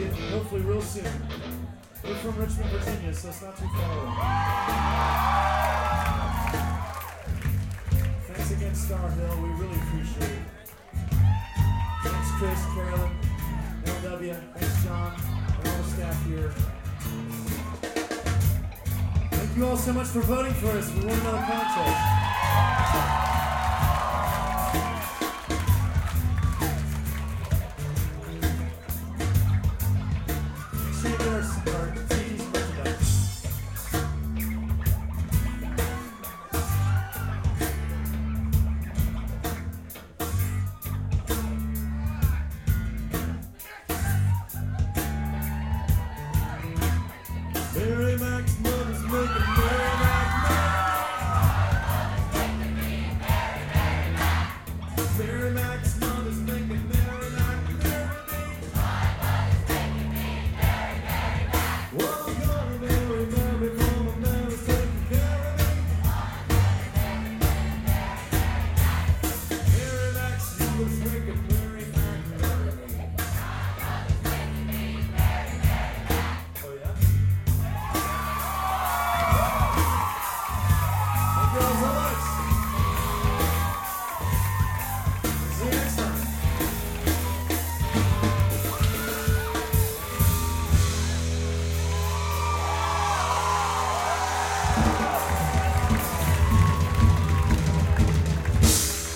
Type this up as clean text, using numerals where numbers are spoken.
see it hopefully real soon. We're from Richmond, Virginia, so it's not too far away. Thanks again, Star Hill. We really appreciate it. Thanks, Chris, Carolyn, LW. Thanks, John, and all the staff here. Thank you all so much for voting for us. We won another contest.